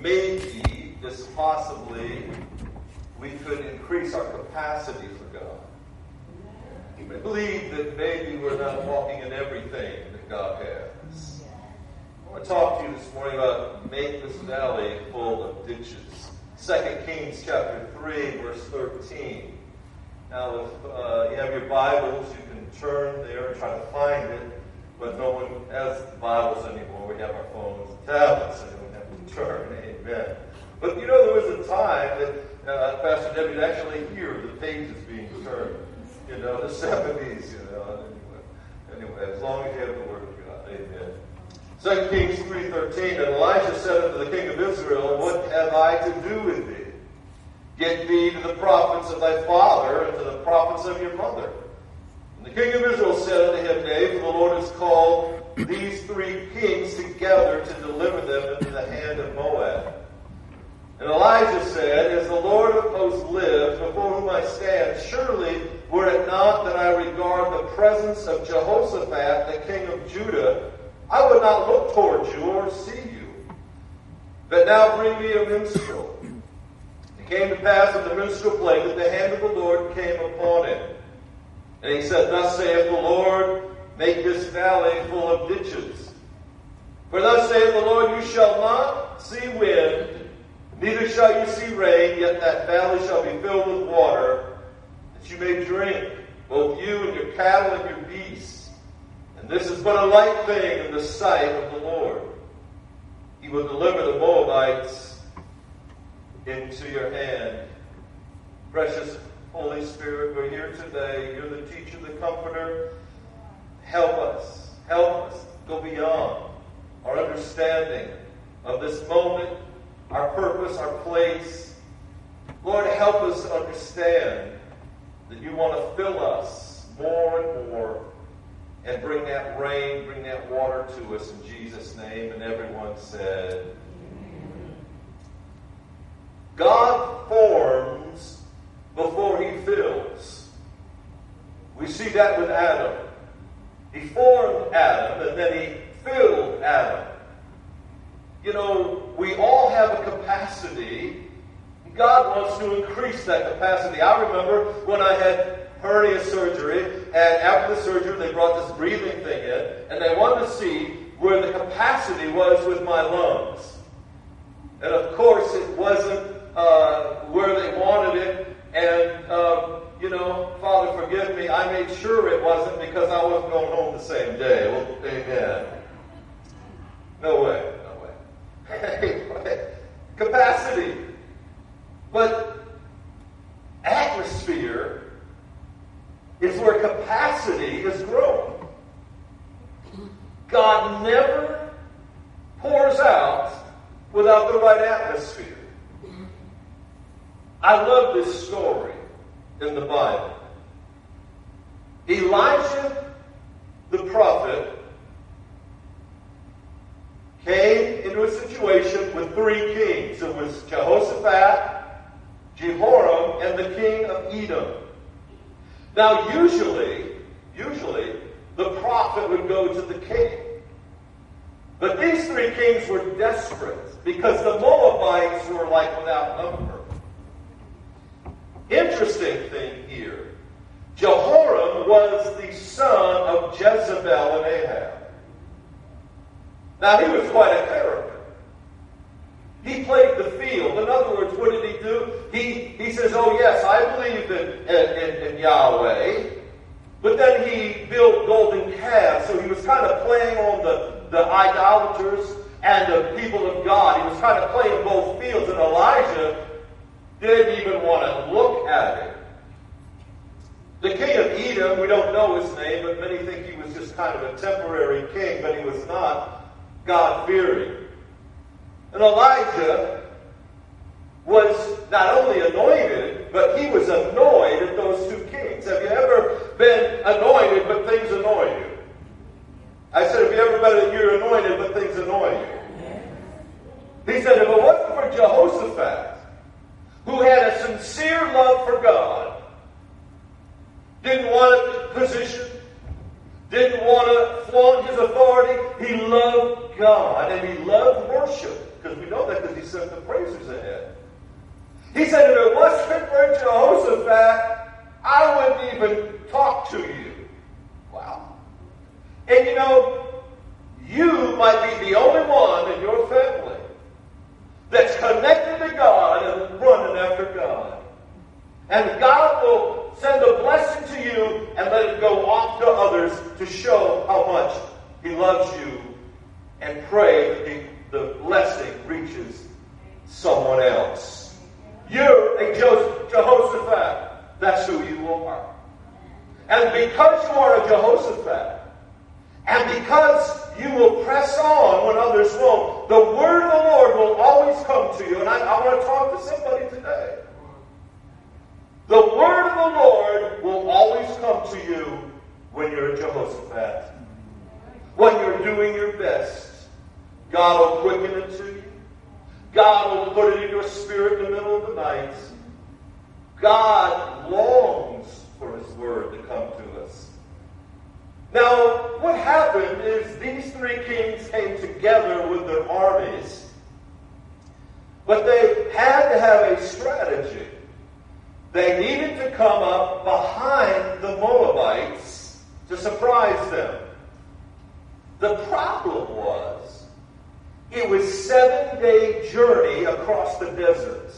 maybe, just possibly, we could increase our capacity for God. I believe that maybe we're not walking in everything that God has. I want to talk to you this morning about make this valley full of ditches. 2 Kings chapter 3, verse 13. Now, if you have your Bibles, you can turn there and try to find it. But no one has Bibles anymore. We have our phones and tablets, and we don't have to turn. Amen. But you know, there was a time that Pastor Debbie would actually hear the pages being turned. You know, the 70s, you know. Anyway, as long as you have the Word of God. Amen. 2 Kings 3:13, and Elijah said unto the king of Israel, What have I to do with thee? Get thee to the prophets of thy father and to the prophets of your mother. And the king of Israel said unto him, Nay, for the Lord has called these 3 kings together to deliver them into the hand of Moab. And Elijah said, As the Lord of hosts lives, before whom I stand, surely were it not that I regard the presence of Jehoshaphat, the king of Judah, I would not look toward you or see you. But now bring me a minstrel. It came to pass that the minstrel played that the hand of the Lord came upon him. And he said, Thus saith the Lord, make this valley full of ditches. For thus saith the Lord, you shall not see wind, neither shall you see rain, yet that valley shall be filled with water, that you may drink, both you and your cattle and your beasts. And this is but a light thing in the sight of the Lord. He will deliver the Moabites into your hand. Precious Holy Spirit, we're here today. You're the teacher, the comforter. Help us. Help us go beyond our understanding of this moment, our purpose, our place. Lord, help us understand that you want to fill us more and more and bring that rain, bring that water to us in Jesus' name. And everyone said, Amen. God forms before he fills. We see that with Adam. He formed Adam and then he filled Adam. You know, we all have a capacity. God wants to increase that capacity. I remember when I had hernia surgery, and after the surgery they brought this breathing thing in, and they wanted to see where the capacity was with my lungs. And of course it wasn't where they wanted it, and you know, Father forgive me, I made sure it wasn't because I wasn't going home the same day. Well, amen. No way. Capacity. But atmosphere is where capacity is grown. God never pours out without the right atmosphere. I love this story in the Bible. Elijah, the prophet, came into a situation with 3 kings. It was Jehoshaphat, Jehoram, and the king of Edom. Now, usually, the prophet would go to the king. But these 3 kings were desperate because the Moabites were like without number. Interesting thing here. Jehoram was the son of Jezebel and Ahab. Now, he was quite a character. He played the field. In other words, what did he do? He says, oh yes, I believe in Yahweh. But then he built golden calves. So he was kind of playing on the idolaters and the people of God. He was kind of playing both fields. And Elijah didn't even want to look at it. The king of Edom, we don't know his name, but many think he was just kind of a temporary king, but he was not God-fearing. And Elijah was not only anointed, but he was annoyed at those 2 kings. Have you ever been anointed, but things annoy you? I said, have you ever been you're anointed, but things annoy you? He said, if it wasn't for Jehoshaphat, who had a sincere love for God, didn't want a position, didn't want to flaunt his authority, he loved God, and he loved worship. worship, because we know that because he sent the praisers ahead. He said, if it wasn't for Jehoshaphat, I wouldn't even talk to you. Wow. And you know, you might be the only one in your family that's connected to God and running after God. And God will send a blessing to you and let it go off to others to show how much he loves you, and pray that the blessing reaches someone else. You're a Jehoshaphat. That's who you are. And because you are a Jehoshaphat, and because you will press on when others won't, the word of the Lord will always come to you. And I want to talk to somebody today. The word of the Lord will always come to you when you're a Jehoshaphat. When you're doing your best, God will quicken it to you. God will put it in your spirit in the middle of the night. God longs for his word to come to us. Now, what happened is these three kings came together with their armies, but they had to have a strategy. They needed to come up behind the Moabites to surprise them. The problem was, it was a 7-day journey across the desert.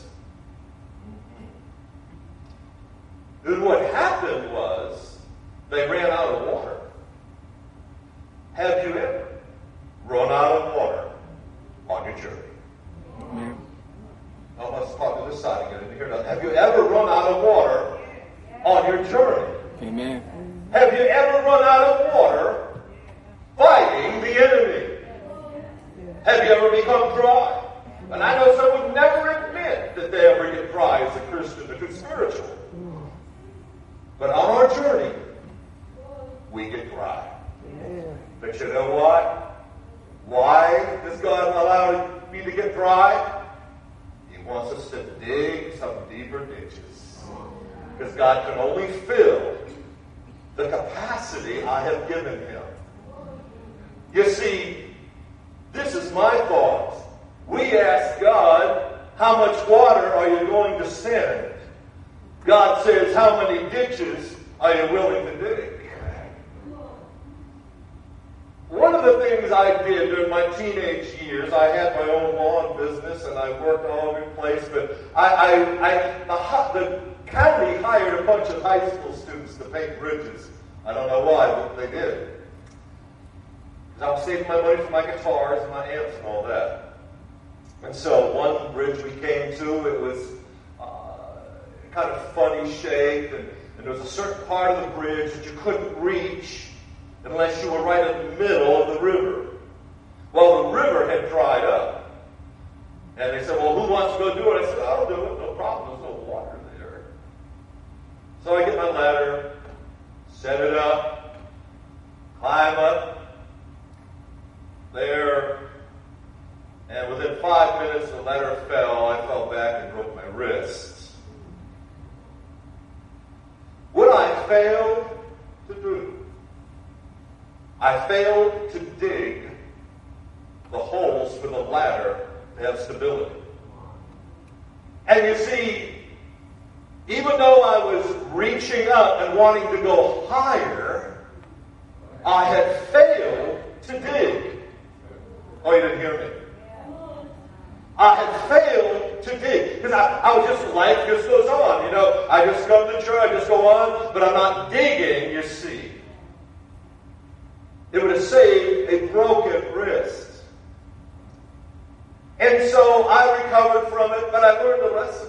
And what happened was, they ran out of water. Have you ever run out of water on your journey? Mm-hmm. Oh, let's talk to this side again. Didn't hear that. Have you ever run out of water on your journey? Amen. Have you ever run out of water fighting the enemy? Have you ever become dry? And I know some would never admit that they ever get dry as a Christian, because it's spiritual. But on our journey, we get dry. But you know what? Why does God allow me to get dry? He wants us to dig some deeper ditches. Because God can only fill the capacity I have given him. You see, this is my thought. We ask God, how much water are you going to send? God says, how many ditches are you willing to dig? One of the things I did during my teenage years, I had my own lawn business and I worked all over the place, but the county hired a bunch of high school students to paint bridges. I don't know why, but they did. Because I was saving my money for my guitars and my amps and all that. And so one bridge we came to, it was kind of funny shape, and there was a certain part of the bridge that you couldn't reach unless you were right in the middle of the river. Well, the river had dried up. And they said, well, who wants to go do it? I said, I'll do it. No problem. There's no water there. So I get my ladder, set it up, climb up there, and within 5 minutes the ladder fell. I fell back and broke my wrist. What I failed to do, I failed to dig the holes for the ladder to have stability. And you see, even though I was reaching up and wanting to go higher, I had failed to dig. Oh, you didn't hear me? I had failed to dig. Because I was just, life just goes on. You know, I just come to church, I just go on, but I'm not digging, you see. It would have saved a broken wrist. And so I recovered from it, but I learned a lesson.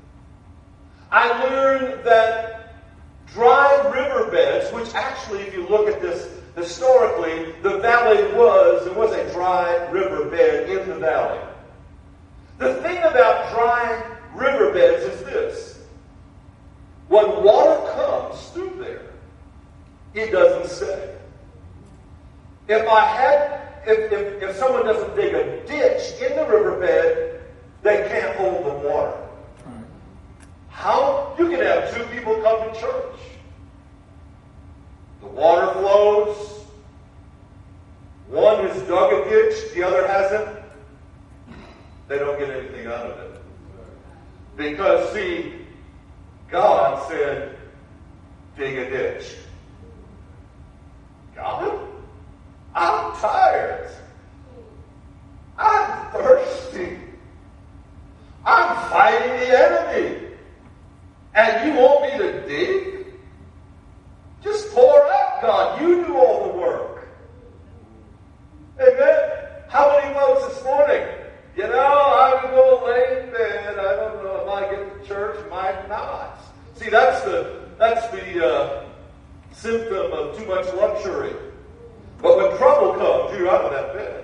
I learned that dry riverbeds, which actually, if you look at this historically, the valley there was a dry riverbed in the valley. The thing about dry riverbeds is this. When water comes through there, it doesn't stay. If someone doesn't dig a ditch in the riverbed, they can't hold the water. How? You can have two people come to church. The water flows. One has dug a ditch, the other hasn't. they don't get anything out of it. Because, see, God said, dig a ditch. God, I'm tired. I'm thirsty. I'm fighting the enemy. And you want me to dig? Just pour out, God. You do all the work. Amen. How many folks this morning? You know, I would go lay in bed. I don't know. Might get to church, might not. See, that's the symptom of too much luxury. But when trouble comes, you're out of that bed.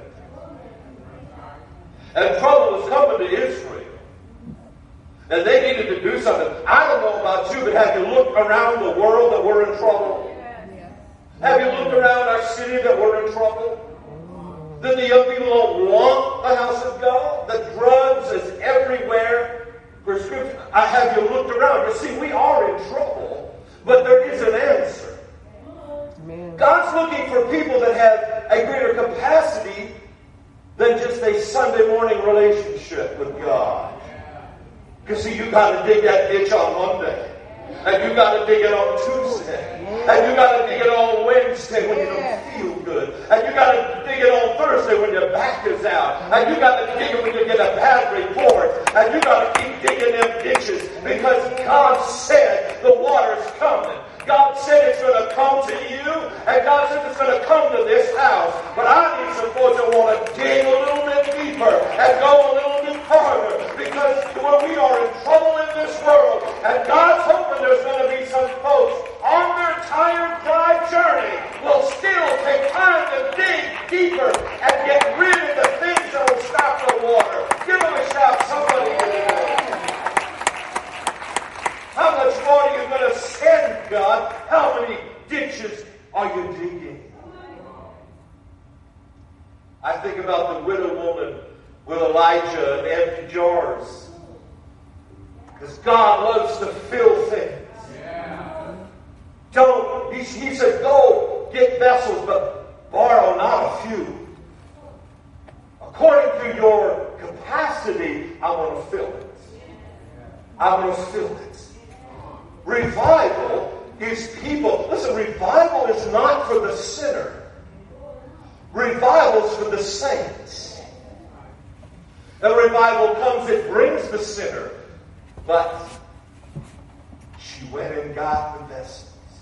And trouble was coming to Israel. And they needed to do something. I don't know about you, but have you looked around the world that we're in trouble? Have you looked around our city that we're in trouble? That the young people don't want the house of God? The drugs is everywhere. Prescription. Have you looked around? You see, we are in trouble, but there is an answer. Amen. God's looking for people that have a greater capacity than just a Sunday morning relationship with God. Because see, you got to dig that ditch on Monday. And you got to dig it on Tuesday. And you got to dig it on Wednesday when you don't feel good. And you got to dig it on Thursday when your back is out. And you got to dig it when you get a bad report. And you got to keep digging them ditches because God said the water's coming. God said it's going to come to you, and God said it's going to come to this house. But I need some folks that want to dig a little bit deeper and go a little bit farther, because when we are in trouble in this world, and God's hoping there's going to be some folks on their tired, dry journey will still take time to dig deeper and get rid of the things that will stop the water. Give them a shout, somebody. How much more are you going to send, God? How many ditches are you digging? I think about the widow woman with Elijah and empty jars. Because God loves to fill things. He said, go get vessels, but borrow not a few. According to your capacity, I'm going to fill it. I'm going to fill it. Revival is people. Listen, revival is not for the sinner. Revival is for the saints. And revival comes, it brings the sinner. But she went and got the vessels.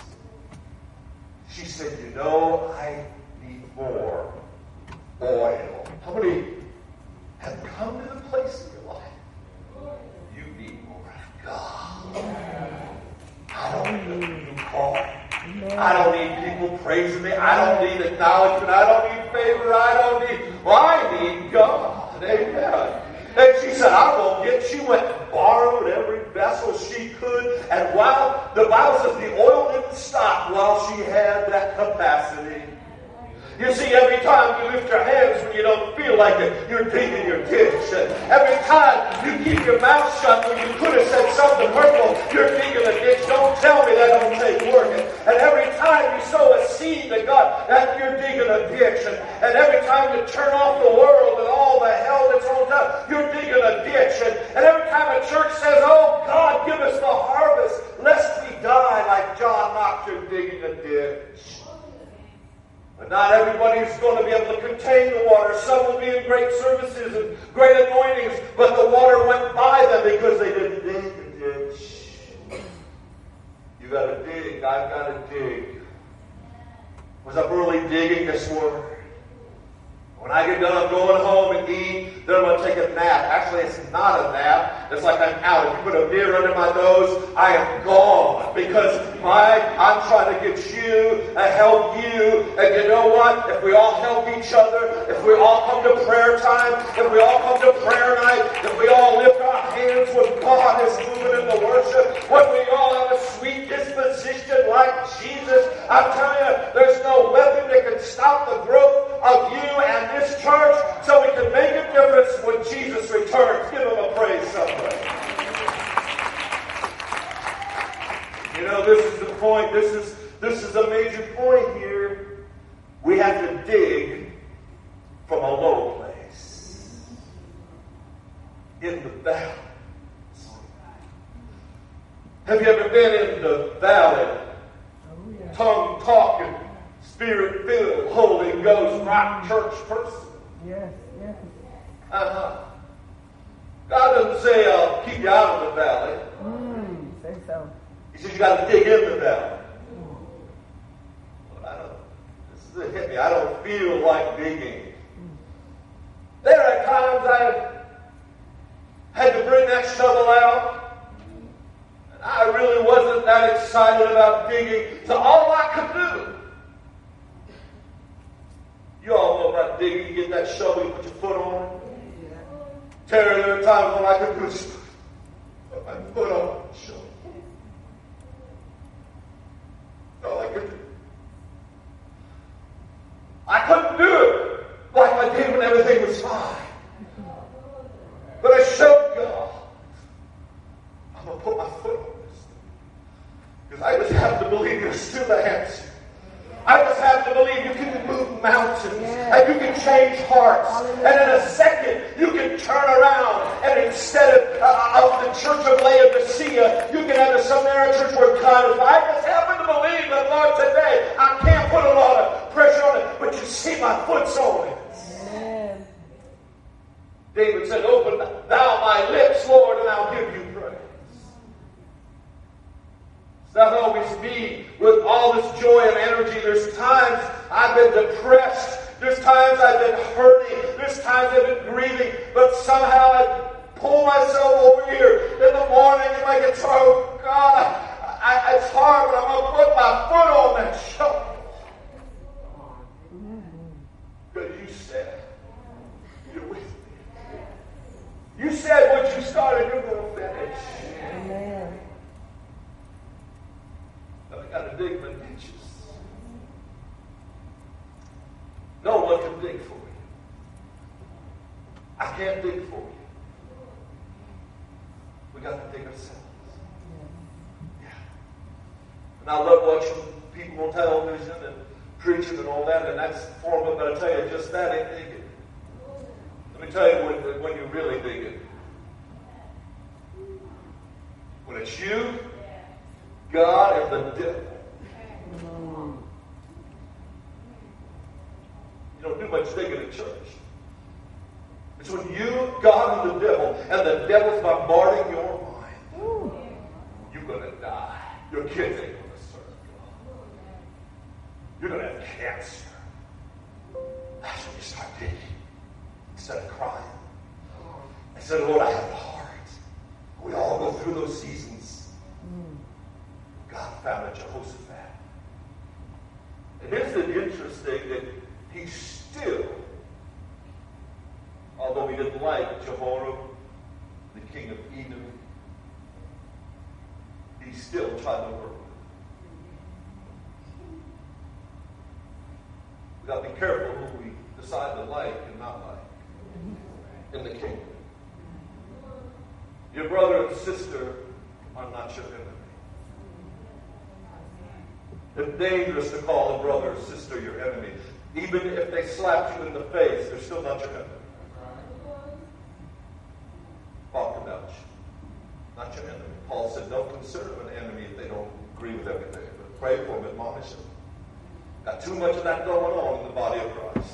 She said, you know, I need more oil. How many have come to the place in your life? You need more of God. I don't need a new car. I don't need people praising me. I don't need acknowledgement. I don't need favor. I need God. Amen. And she said, I won't get. She went and borrowed every vessel she could. And while the Bible says the oil didn't stop while she had that capacity. You see, every time you lift your hands when you don't feel like it, you're digging your ditch. And every time you keep your mouth shut when you could have said something hurtful, you're digging a ditch. Don't tell me that don't take work. And every time you sow a seed to God, that you're digging a ditch. And every time you turn off the world and all the hell that's on top, you're digging a ditch. And every time a church says, oh, God, give us the harvest, lest we die like John Knox, you're digging a ditch. But not everybody's going to be able to contain the water. Some will be in great services and great anointings, but the water went by them because they didn't dig the ditch. You got to dig. I've got to dig. Was up early digging this morning. When I get done, I'm going home and eat. Then I'm going to take a nap. Actually, it's not a nap. It's like I'm out. If you put a mirror under my nose, I am gone. Because I'm trying to get you and help you. And you know what? If we all help each other, if we all come to prayer time, if we all come to prayer night, if we all lift our hands when God is moving in the worship, when we all have a sweet disposition like Jesus, I'm telling you, there's no weapon that can stop the growth of you and this church, so we can make a difference when Jesus returns. Give him a praise somebody. You know, this is the point. This is a major point here. We have to dig from a low place. in the valley. Have you ever been in the valley? Tongue talking, spirit filled, Holy Ghost, rock church person. Yes. God doesn't say I'll keep you out of the valley. Say so. He says you got to dig in the valley. Well, this is hit me. I don't feel like digging. There are times I had to bring that shovel out. I really wasn't that excited about digging, so all I could do. You all know about digging. You get that shovel, you put your foot on it. Terry, there are times when I could just put my foot on the shovel. That's all I could do. I couldn't do it like I did when everything was fine. But I showed God, I'm going to put my foot on this thing. Because I just have to believe you're still the answer. I just have to believe you can move mountains, and you can change hearts, and in a second you can turn around, and instead of the church of Laodicea, you can have the Samaritan church where God is. I just happen to believe that, Lord, today I can't put a lot of pressure on it, but you see my foot's on it. Amen. David said, open thou my lips, Lord, and I'll give you praise. It's not always me with all this joy and energy. There's times I've been depressed. There's times I've been hurting. There's times I've been grieving. But somehow I pull myself over here in the morning and I get so, God, it's hard, but I'm going to put my foot on that shovel. Because you said, you're with me. You said what you started, you're going to finish. Amen. But I got to dig my ditches. No one can dig for you. I can't dig for you. We got to dig ourselves. Yeah. And I love watching people on television and preaching and all that, and that's formative, but I tell you, just that ain't digging. Let me tell you when you really dig it. When it's you, God, and the devil. You don't do much digging in church. It's when you, God, and the devil's bombarding your mind. You're going to die. Your kids ain't going to serve God. You're going to have cancer. That's when you start digging. Instead of crying. I said, Lord, I have a heart. We all go through those seasons. God found a Jehoshaphat. And isn't it interesting that he still, although he didn't like Jehoram, the king of Edom, he still tried to work with him. We've got to be careful who we decide to like and not like in the kingdom. Your brother and sister are not your enemy. It's dangerous to call a brother or sister your enemy. Even if they slapped you in the face, they're still not your enemy. Talk about you. Not your enemy. Paul said, don't consider them an enemy if they don't agree with everything. But pray for them, admonish them. Got too much of that going on in the body of Christ.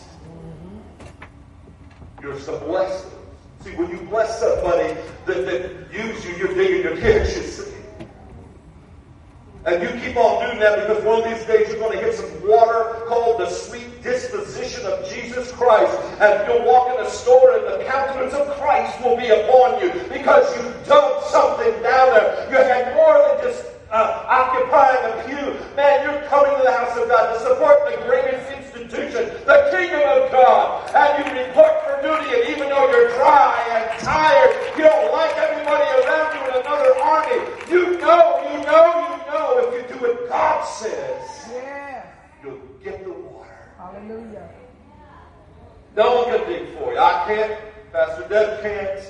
You're so blessed. See, when you bless somebody that uses you, you're digging your ditch, you see. And you keep on doing that because one of these days you're going to get some water called the sweet disposition of Jesus Christ. And you'll walk in a store and the countenance of Christ will be upon you because you've done something down there. You had more than just occupying a pew. Man, you're coming to the house of God to support the greatest institution, the kingdom of God. And you report for duty, and even though you're dry and tired, you don't like everybody around you in another army. You know, if you do what God says, you'll get the water. Hallelujah. No one can dig for you. I can't. Pastor Deb can't.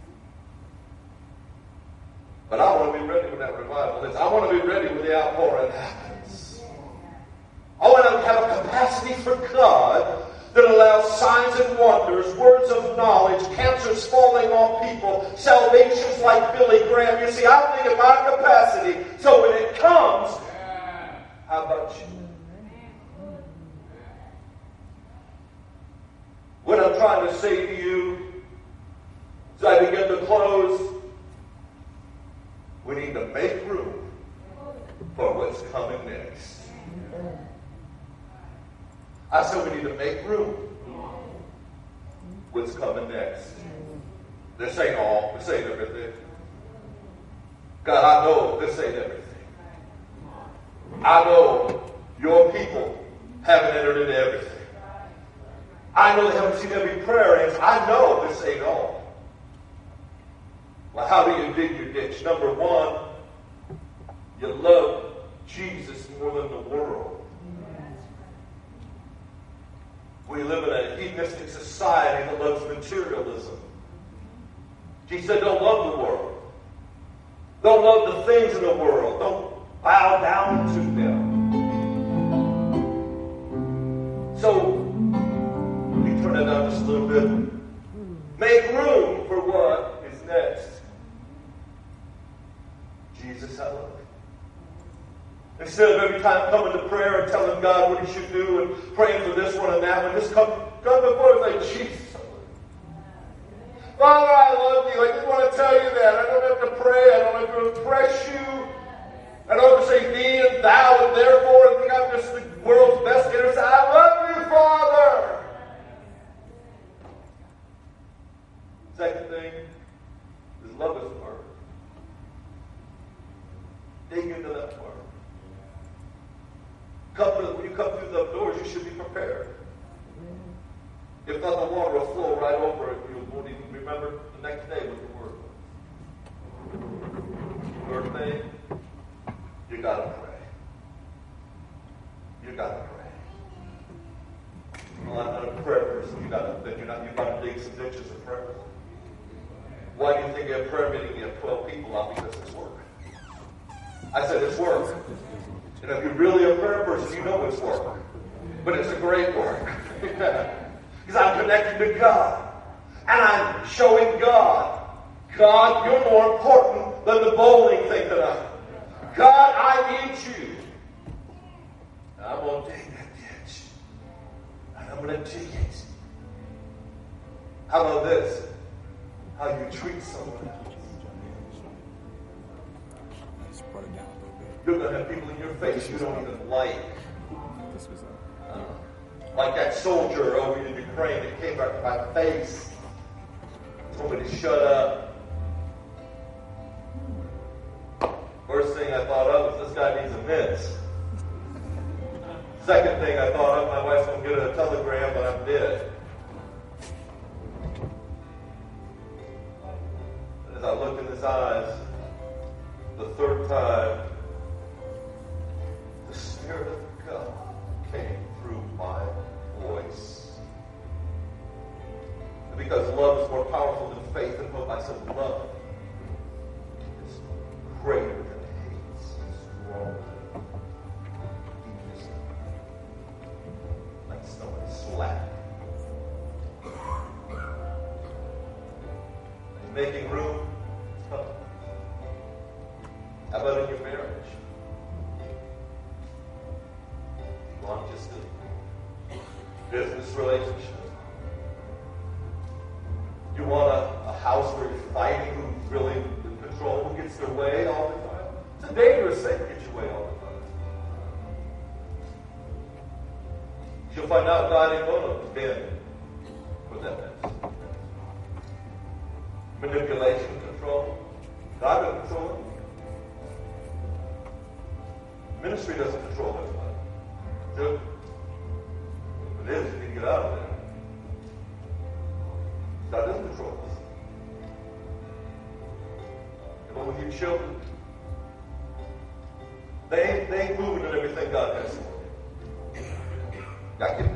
But I want to be ready when that revival is. I want to be ready when the outpouring happens. I want to have a capacity for God that allows signs and wonders, words of knowledge, cancers falling off people, salvations like Billy Graham. You see, I think of my capacity. So when it comes, how about you? What I'm trying to say to you, as I begin to close, we need to make room for what's coming next. I said we need to make room. What's coming next? This ain't all. This ain't everything. God, I know this ain't everything. I know your people haven't entered into everything. I know they haven't seen every prayer answer. I know this ain't all. Well, how do you dig your ditch? Number one, you love Jesus more than the world. We live in a hedonistic society that loves materialism. Jesus said, don't love the world. Don't love the things in the world. Don't bow down to them. So, let me turn it down just a little bit. Make room for what is next. Jesus, I love you. Instead of every time coming to prayer and telling God what he should do and praying for this one and that one, just come before and say, Jesus, Father, I love you. I just want to tell you that. I don't have to pray. I don't have to impress you. I don't have to say thee and thou and therefore and think I'm just the world's best interest. I love you, Father. Second thing is love his word. Dig into that word. When you come through the doors, you should be prepared. If not, the water will flow right over it. You won't even remember the next day what the word was. Third thing, you gotta pray. You gotta pray. Well, I'm not a prayer person. You gotta dig some ditches of prayer. Why do you think you have prayer meeting? You have 12 people out because it's work. I said it's work. And if you're really a prayer person, you know it's work. But it's a great work. Because I'm connected to God. And I'm showing God. God, you're more important than the bowling thing tonight. God, I need you. And I'm going to dig that ditch. And I'm going to dig it. How about this? How you treat someone else. You're going to have people in your face you don't even like. Like that soldier over in Ukraine that came right to my face. Told me to shut up. First thing I thought of was this guy needs a mince. Second thing I thought of, my wife's going to get a telegram, but I'm dead. And as I looked in his eyes, the third time, the Spirit of God came through my voice. And because love is more powerful than faith and hope, I said love is greater than hate, stronger, deepest, like someone slapped. And making room, it's tough. How about in your marriage? You want just a business relationship? You want a house where you're fighting who's really in control, who gets their way all the time? It's a dangerous thing to get your way all the time. You'll find out God ain't going to bend for that mess. Manipulation, control. God doesn't control it. Ministry doesn't control everybody. Good. If it is, you can get out of there. God doesn't control us. And with your children, they ain't moving in everything God has for them. God can be.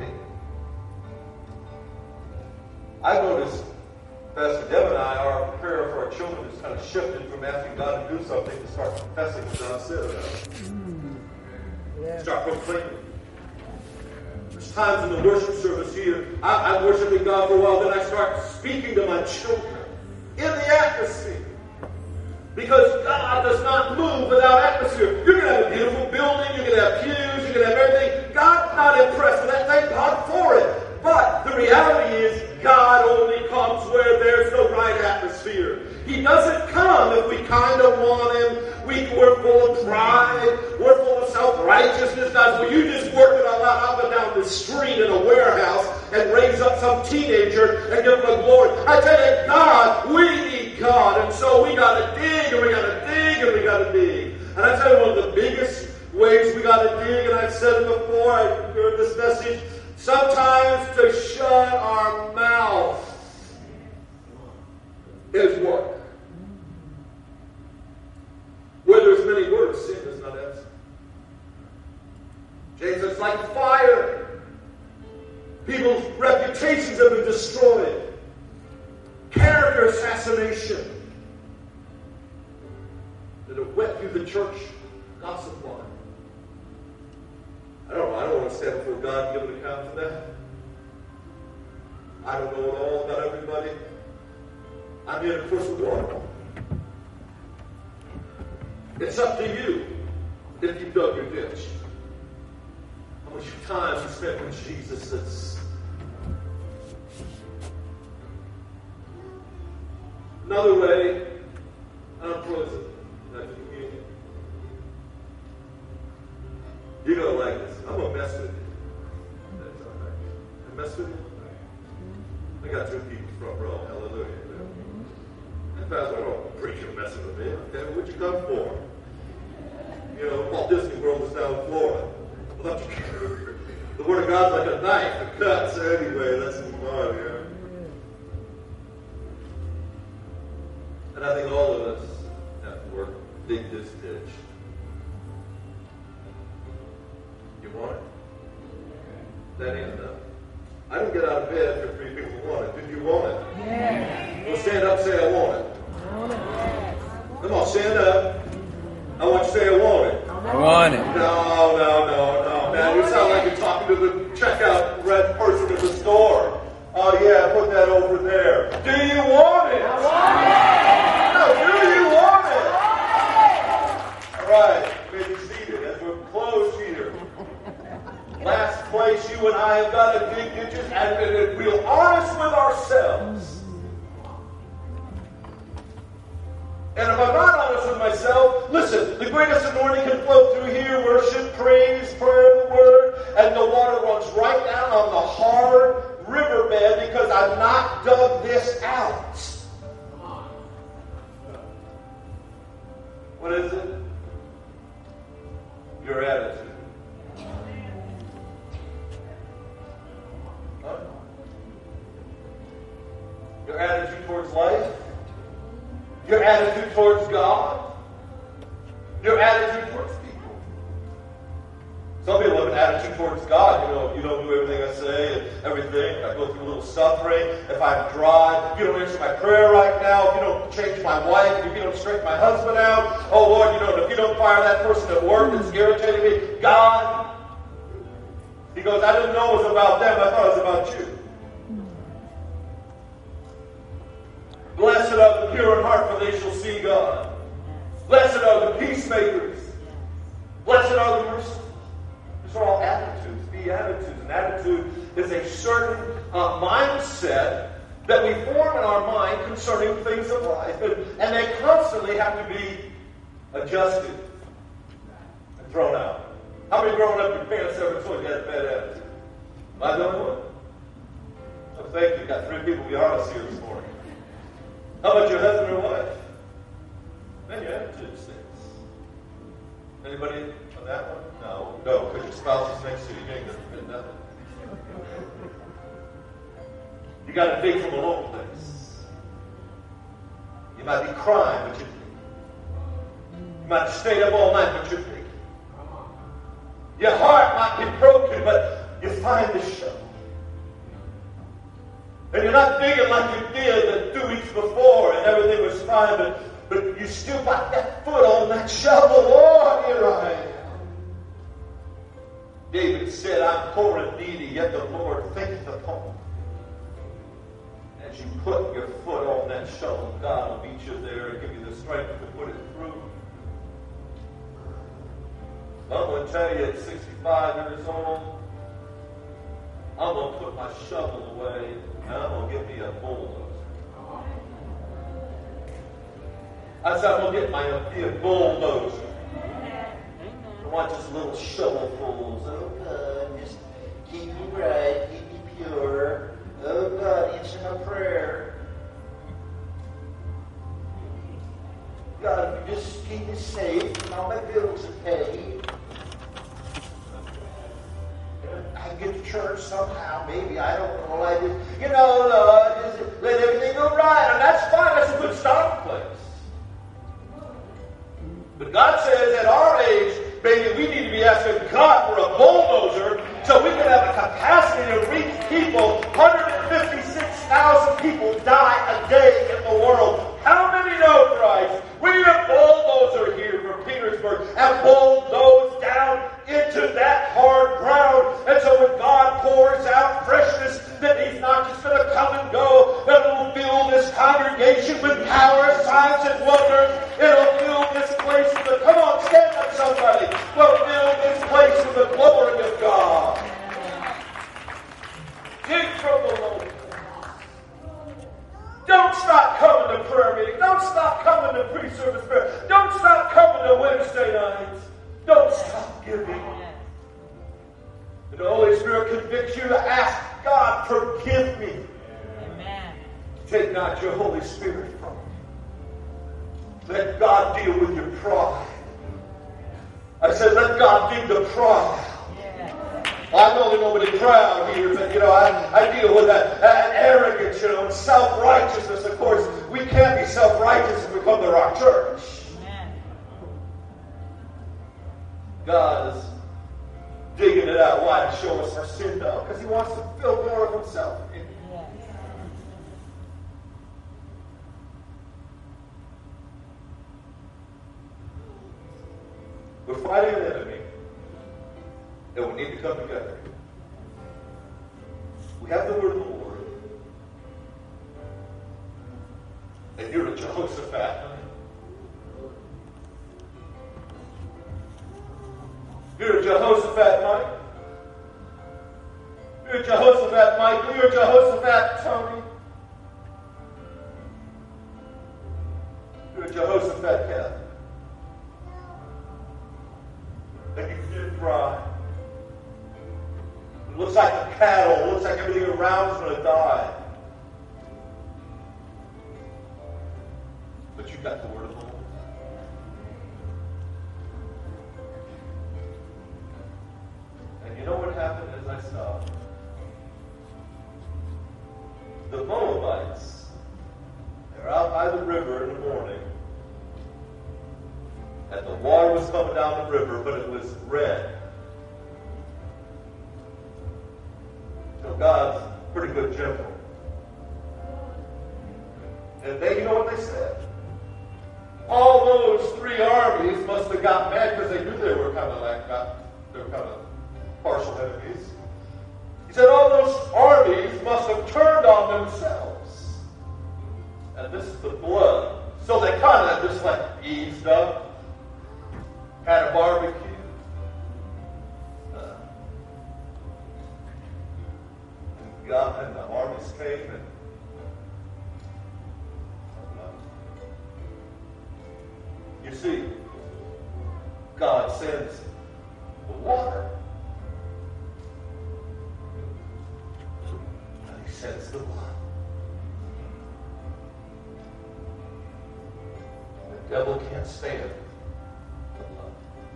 I noticed Pastor Deb and I, our prayer for our children has kind of shifted from asking God to do something to start confessing what God said about it. Yeah. Start proclaiming. There's times in the worship service here, I'm worshiping God for a while, then I start speaking to my children in the atmosphere. Because God does not move without atmosphere. You're going to have a beautiful building, you're going to have pews, you're going to have everything. God's not impressed with that. Thank God for it. But the reality is, God only comes where there's the right atmosphere. He doesn't come if we kind of want Him. We're full of pride. We're full of self-righteousness. God, will you just work it all out up and down the street in a warehouse and raise up some teenager and give him the glory? I tell you, God, we need God. And so we got to dig, and we got to dig, and we got to dig. And I tell you, one of the biggest ways we got to dig, and I've said it before, I heard this message, sometimes to shut our mouth is work. Where there's many words, sin is not absent. James says, like fire. People's reputations have been destroyed. Character assassination. That have went through the church gossip line. I don't know. I don't want to stand before God and give an account for that. I don't know it all about everybody. I'm here to push the water. It's up to you if you dug your ditch. How much time you spent with Jesus is. Another way, I'm closing. You're going to like this. I'm going to mess with you. That's all right. I mess with you? I got two people front row. Hallelujah. And Pastor, I don't preach you messing with me. Okay, what'd you come for? You know, Walt Disney World is down in Florida. The Word of God's like a knife. It cuts. Anyway, let's move on here. And I think all of us have to work, dig this ditch. You want it? That ain't enough. I didn't get out of bed for 3 people who want it. Did you want it? Yeah. Well, stand up and say, I want it. I want it. Come on, stand up. I want you to say, I want it. I want it. No. Man, you sound like you're talking to the checkout red person at the store. Oh, yeah, put that over there. Do you want it? I want it. No, do you want it? All right, you may be seated as we're closed here. Last place you and I have got to dig ditches, and if we're honest with ourselves. And if I'm not honest with myself, listen, the greatest anointing can flow through here, worship, praise, prayer, the word, and the water runs right down on the hard riverbed because I've not dug this out. What is it? Your attitude. Huh? Your attitude towards life. Your attitude towards God. Your attitude towards people. Some people have an attitude towards God. You know, if you don't do everything I say and everything, I go through a little suffering. If I'm dry, if you don't answer my prayer right now, if you don't change my wife, if you don't straighten my husband out, oh Lord, if you don't fire that person at work that's irritating me, God, He goes, I didn't know it was about them, I thought it was about you. Blessed are the pure in heart, for they shall see God. Blessed are the peacemakers. Blessed are the merciful. These are all attitudes, beatitudes. An attitude is a certain mindset that we form in our mind concerning things of life. And they constantly have to be adjusted and thrown out. How many growing up, your parents ever told you had a bad attitude? Am I the only one? So thank you. Got 3 people to be honest here this morning. How about your husband or wife? Man, your attitude stinks. Anybody on that one? No, because your spouse is next to you. You ain't going to fit nothing. You got to dig from a low place. You might be crying, but you're thinking. You might have stayed up all night, but you're thinking. Your heart might be broken, but you find the show. And you're not digging like you did the 2 weeks before and everything was fine, but you still got that foot on that shovel. Lord, here I am. David said, I'm poor and needy, yet the Lord thinketh upon me. As you put your foot on that shovel, God will meet you there and give you the strength to put it through. I'm going to tell you, at 65 years old, I'm going to put my shovel away and I'm going to get me a bulldozer. I said, I'm going to get me a bulldozer. I want just little shovelfuls. Oh, God, just keep me right, keep me pure. Oh, God, answer my prayer. God, if you just keep me safe and all my bills are paid. I can get to church somehow, maybe. I don't know. I just, Lord, just let everything go right. And that's fine. That's a good starting place. But God says at our age, baby, we need to be asking God for a bulldozer so we can have a capacity to reach people. 156,000 people die a day in the world. How many know Christ? We need a bulldozer here from Petersburg and bulldoze down into that hard ground. And so when God pours out freshness, that He's not just going to come and go, but it'll fill this congregation with power, signs, and wonders. It'll fill this place with the, come on, stand up somebody. We'll fill this place with the glory of God. Dig from the Lord. Don't stop coming to prayer meeting. Don't stop coming to pre-service prayer. Don't stop coming to Wednesday nights. Don't stop giving. And the Holy Spirit convicts you to ask God, forgive me. Amen. Take not your Holy Spirit from me. Let God deal with your pride. I said, let God deal with the pride. I'm the only nobody proud here, but I deal with that arrogance, and self-righteousness. Of course, we can't be self-righteous if we come to our church. Amen. God is digging it out. Why? To show us our sin, though, because He wants to fill more of Himself. We're fighting an enemy, and we need to come together. We have the word of the Lord. And you're a Jehoshaphat. You're a Jehoshaphat, Mike. You're a Jehoshaphat, Michael. You're a Jehoshaphat, Tony. You're a Jehoshaphat, Kathy. And you did cry. It looks like the cattle. It looks like everything around is going to die. But you got the word of the Lord. And you know what happened as I stopped? The Moabites, they're out by the river in the morning. And the water was coming down the river, but it was red. So God's pretty good general. And they, you know what they said? All those three armies must have got mad because they knew they were kind of partial enemies. He said all those armies must have turned on themselves. And this is the blood. So they kind of just like eased up. Had a barbecue. And the armies came and you see, God sends the water. And He sends the blood. The devil can't stand the blood.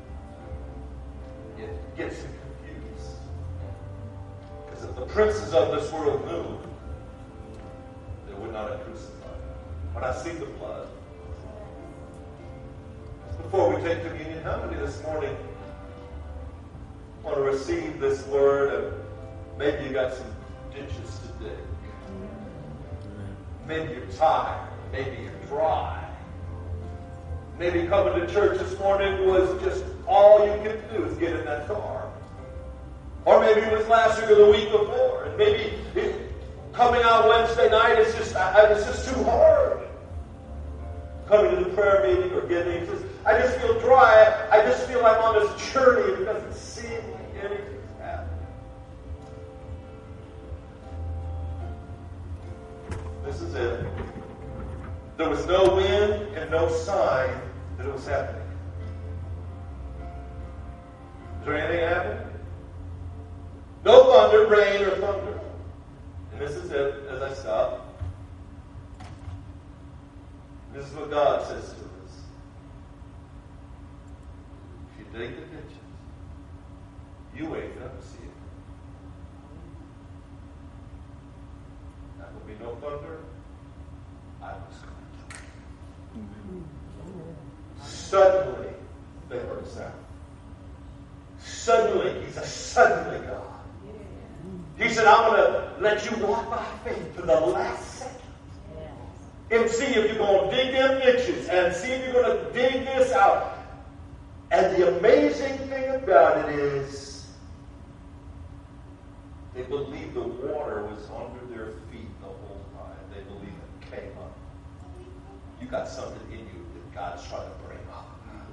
It gets him confused. Because if the princes of this world knew, they would not have crucified Him. When I see the blood, before we take communion, how many this morning want to receive this word and maybe you got some ditches to dig? Maybe you're tired. Maybe you're dry. Maybe coming to church this morning was just all you could do is get in that car. Or maybe it was last week or the week before. And maybe coming out Wednesday night is just too hard. Coming to the prayer meeting or giving, I just feel dry. I just feel I'm on this journey. It doesn't seem like anything's happening. This is it. There was no wind and no sign that it was happening. Is there anything happening? No thunder, rain, or thunder. And this is it as I stop. This is what God says to us. If you dig the ditches, you wake up and see it. There will be no thunder. I was going. Suddenly, they heard a sound. Suddenly, he's a suddenly God. He said, I'm going to let you walk by faith to the last second. And see if you're going to dig them niches and see if you're going to dig this out. And the amazing thing about it is they believe the water was under their feet the whole time. They believe it came up. You got something in you that God's trying to bring up.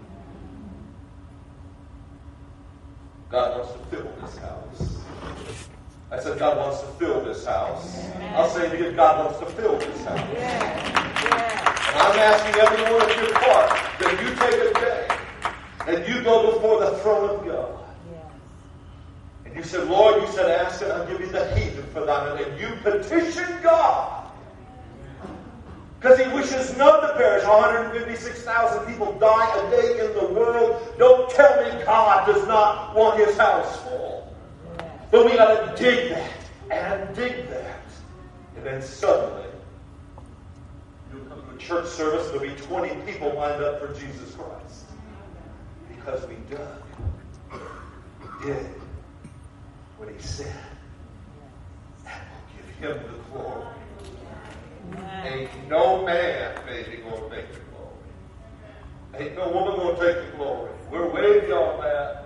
God wants to fill this house. I said, God wants to fill this house. I'll say it again, God wants to fill this house. And I'm asking everyone of your part that you take a day and you go before the throne of God. And you said, Lord, you said, ask and I'll give you the heathen for that. And you petition God. Because he wishes none to perish. 156,000 people die a day in the world. Don't tell me God does not want his house full. But we got to dig that and dig that. And then suddenly, you'll come to a church service and there'll be 20 people lined up for Jesus Christ. Because we dug. We did what he said. And we'll give him the glory. Ain't no man, baby, going to take the glory. Ain't no woman going to take the glory. We're way beyond that.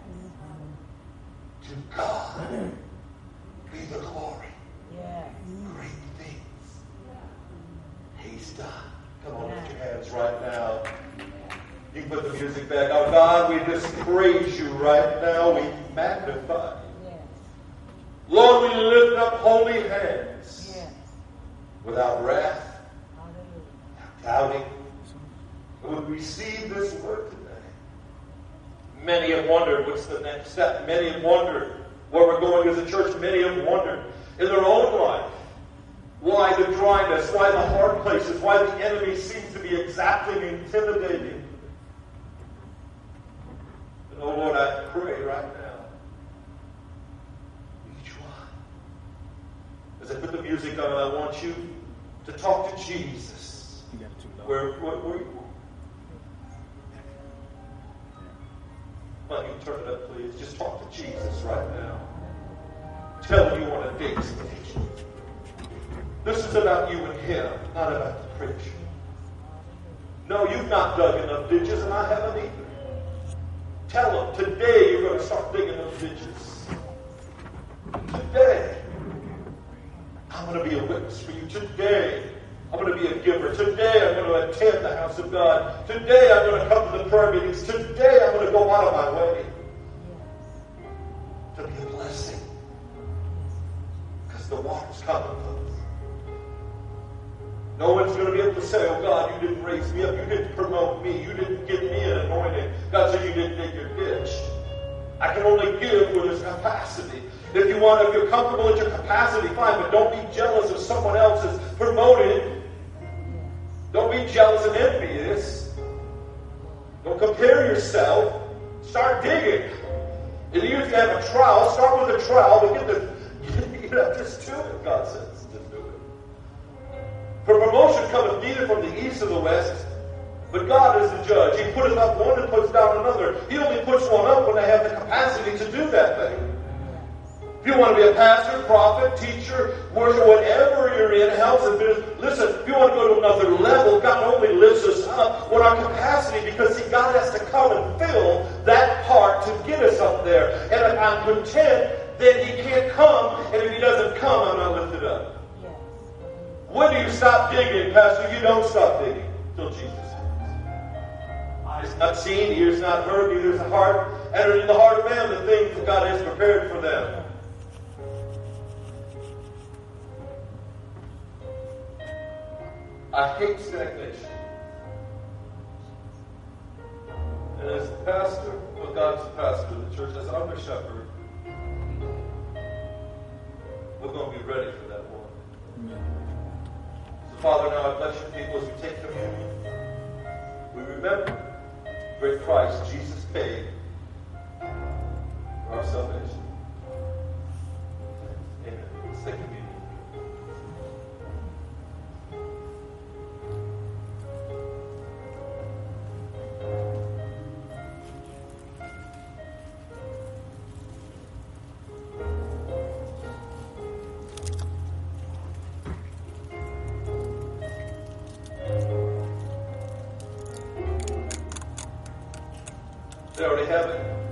To God be the glory. Great things he's done. Come on, lift your hands right now. You can put the music back. Oh, God, we just praise you right now. We magnify you. Lord, we lift up holy hands without wrath, without doubting. We receive this word today. Many have wondered what's the next step. Many have wondered where we're going as a church. Many have wondered in their own life why the dryness, why the hard places, why the enemy seems to be exacting and intimidating. And oh Lord, I pray right now, each one, as I put the music on, I want you to talk to Jesus. Where you are. Well, you turn it up, please. Just talk to Jesus right now. Tell him you want to dig some ditches. This is about you and him, not about the preacher. No, you've not dug enough ditches, and I haven't either. Tell him, today you're going to start digging those ditches. Today, I'm going to be a witness for you. Today, I'm going to be a giver. Today, I'm going to attend the house of God. Today, I'm going to come to the prayer meetings. Today, I'm going to go out of my way to be a blessing. Because the water's coming, folks. No one's going to be able to say, oh, God, you didn't raise me up. You didn't promote me. You didn't give me an anointing. God said you didn't dig your ditch. I can only give where there's capacity. If you're comfortable at your capacity, fine, but don't be jealous if someone else is promoted. Don't be jealous and envious. Don't compare yourself. Start digging. And even if you have a trowel, start with a trowel, but just do it, God says. Just do it. For promotion cometh neither from the east or the west, but God is the judge. He putteth up one and puts down another. He only puts one up when they have the capacity to do that thing. If you want to be a pastor, prophet, teacher, worship, whatever you're in, house and business, listen, if you want to go to another level, God only lifts us up with our capacity because, see, God has to come and fill that part to get us up there. And I'm content, then he can't come. And if he doesn't come, I'm not lifted up. Yes. When do you stop digging, Pastor? You don't stop digging till Jesus comes. Eyes not seen, ears not heard, neither is the heart entered in the heart of man the things that God has prepared for them. I hate stagnation. And as the pastor, well, God's pastor of the church, as I'm a shepherd, we're going to be ready for that one. So, Father, now I bless your people as we take communion. We remember the great price Jesus paid for our salvation. Amen. Let's take communion. They already have it.